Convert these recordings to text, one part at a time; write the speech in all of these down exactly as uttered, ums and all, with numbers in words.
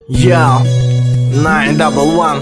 Яу, найн дабл ван.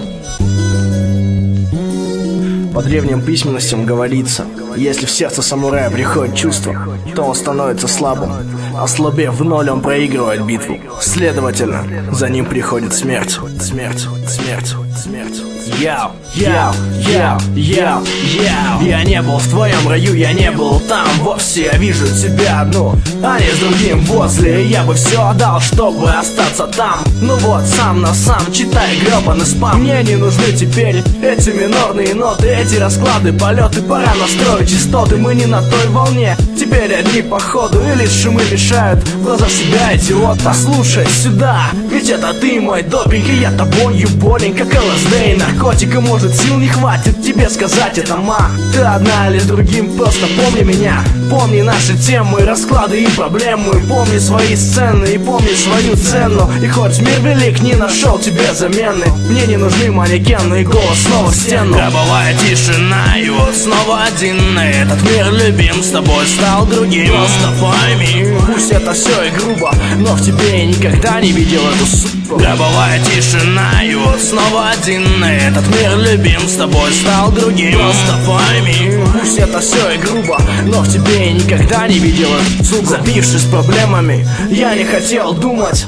По древним письменностям говорится: если в сердце самурая приходит чувство, то он становится слабым. Ослабев в ноль, он проигрывает битву. Следовательно, за ним приходит смерть. Смерть, смерть, смерть. Яу, яу, яу, яу, яу. Я не был в твоем раю, я не был там вовсе. Я вижу тебя одну, а не с другим возле. Я бы все отдал, чтобы остаться там. Ну вот, сам на сам, читай гребаный спам. Мне не нужны теперь эти минорные ноты, эти расклады, полеты. Пора настроить частоты, мы не на той волне. Теперь одни походу, и лишь шумы мешают в глазах себя, идиот. Послушай сюда, ведь это ты мой допинг, и я тобою болен, как ЛСД и наркотика. Может, сил не хватит тебе сказать это, ма. Ты одна или с другим, просто помни меня. Помни наши темы, расклады и проблемы. Помни свои сцены и помни свою цену. И хоть мир велик, не нашел тебе замены. Мне не нужны манекены и голос снова в стену. Гробовая тишина, и вот снова один. Этот мир любим, с тобой стал другим. Просто пойми, пусть это все и грубо, но в тебе я никогда не видел эту суку. Гробовая тишина, и вот снова один. Этот мир любим, с тобой стал другим. Просто пойми, пусть это все и грубо, но в тебе я никогда не видел эту суку. Забившись проблемами, я не хотел думать.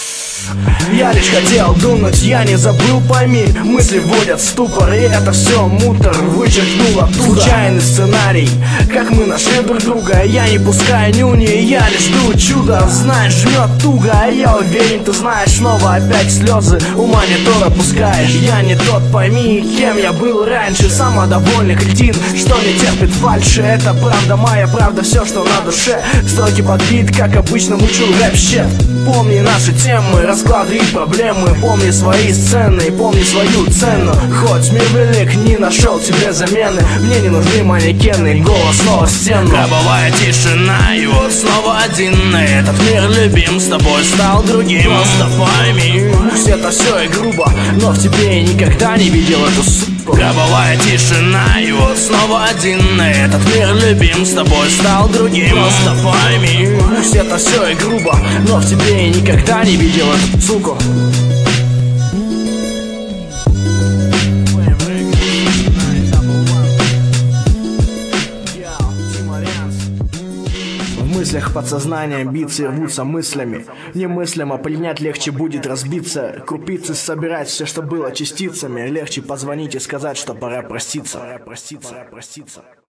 Я лишь хотел думать, я не забыл, пойми. Мысли вводят в ступор, и это все мусор вычеркнул оттуда. Случайный сценарий, как мы нашли друг друга. Я не пускаю нюни, я лишь жду чуда. Знаешь, жмет туго, а я уверен, ты знаешь. Снова опять слезы у монитора пускаешь. Я не тот, пойми, кем я был раньше. Самодовольный кретин, что не терпит фальши. Это правда моя, правда все, что на душе. Строки под бит, как обычно мучу рэп-щет. Помни наши темы, расклады и проблемы. Помни свои сцены и помни свою цену. Хоть мир велик, не нашел тебе замены. Мне не нужны манекены, голос снова в стену. Гробовая тишина, и вот снова один. Этот мир любим, с тобой стал другим. Просто пойми, пусть это все и грубо, но в тебе я никогда не видел эту суку. Гробовая тишина, и вот снова один. Этот мир любим, с тобой стал другим. Просто пойми, пусть это все и грубо, но в тебе я никогда не видел эту суку. В мыслях подсознания биться и рвутся мыслями. Немыслимо принять легче будет разбиться. Крупицы собирать все, что было частицами. Легче позвонить и сказать, что пора проститься. Пора проститься, пора проститься.